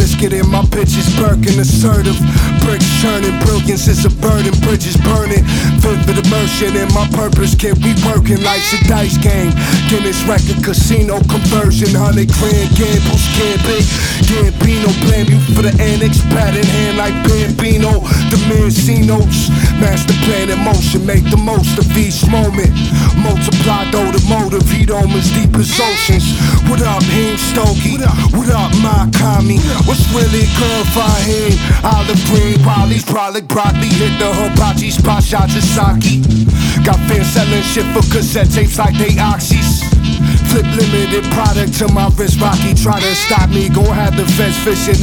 Let's get in my pitches, Birkin assertive. Bricks churning, brilliance is a burden, bridges burning. Vivid immersion in my purpose, can't be working. Life's a dice game, Guinness record, casino conversion. 100 grand gambles, can't be Gambino, blame you for the annex, pat in hand like Bambino. The Mancinos, master plan in motion, make the most of each moment. Multiply though the motive, heat on as deep as oceans. What up, Heem Stokey? What up, my commie? What's really good for him? Olive green, Wally's prolic, broccoli, hit the hibachi, spot shots of sake. Got fans selling shit for cassette tapes like they oxys. Flip limited product to my wrist, Rocky. Try to stop me, gon' have the feds fishing